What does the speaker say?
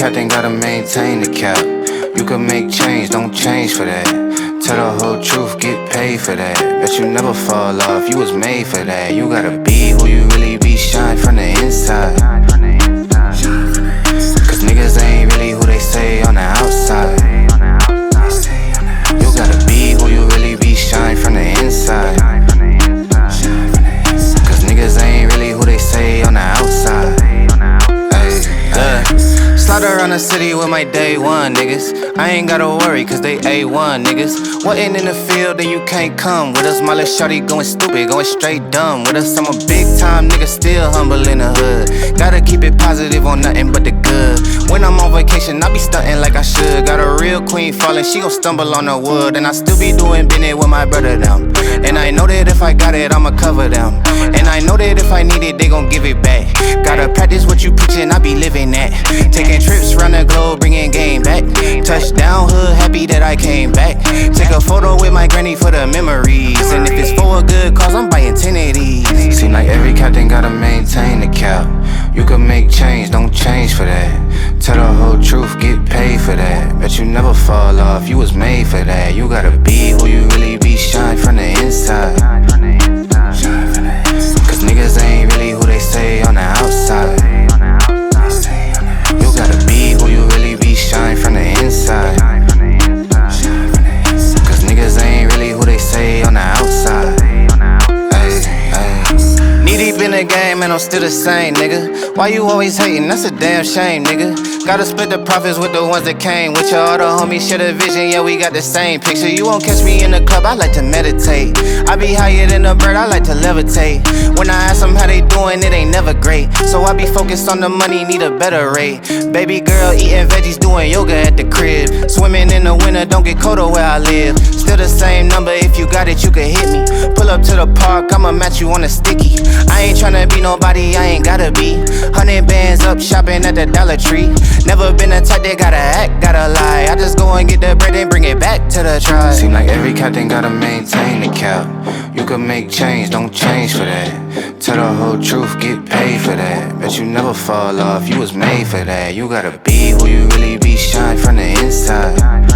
captain gotta maintain the cap. You can make change, don't change for that. Tell the whole truth, get paid for that. Bet you never fall off, you was made for that. You gotta be who you really be, shine from the inside. Cause niggas ain't really who they say on the outside. You gotta be who you really be, shine from the inside. Cause niggas ain't really who they say on the outside. Slide around the city with my day one niggas. I ain't gotta worry cause they A1 niggas. Wasn't in the field then you can't come with us. My little shawty going stupid, going straight dumb with us. I'm a big time nigga, still humble in the hood. Gotta keep it positive on nothing but the good. When I'm on vacation, I be stunting like I should. Got a real queen falling, she gon' stumble on the wood. And I still be doing business with my brother them. And I know that if I got it, I'ma cover them. And I know that if I need it, they gon' give it back. Gotta practice what you preachin', I be living that. Taking trips round the globe, bringing game back. Touchdown hood, happy that I came back. Take a photo with my granny for the memories. And if it's for a good cause, I'm buying 10 of these. Seem like every captain gotta maintain the cap. You can make change, don't change for that. Tell the whole truth, get paid for that. Bet you never fall off, you was made for that. You gotta be who you really be, shine from the inside. Cause niggas ain't really who they say on the outside. You gotta be who you really be, shine from the inside. Cause niggas ain't really who they say on the outside. Knee deep in the game and I'm still the same, nigga. Why you always hating? That's a damn shame, nigga. Gotta split the profits with the ones that came with you. All the homies share the vision, yeah, we got the same picture. You won't catch me in the club, I like to meditate. I be higher than a bird, I like to levitate. When I ask them how they doing, it ain't never great. So I be focused on the money, need a better rate. Baby girl eating veggies, doing yoga at the crib. Swimming in the winter, don't get colder where I live. Still the same number, if you got it, you can hit me. Pull up to the park, I'ma match you on a sticky. I ain't tryna be nobody, I ain't gotta be. 100 bands up, shopping at the Dollar Tree. Never been a type that gotta act, gotta lie. I just go and get the bread and bring it back to the tribe. Seem like every captain gotta maintain the cap. You can make change, don't change for that. Tell the whole truth, get paid for that. Bet you never fall off, you was made for that. You gotta be who you really be, shine from the inside.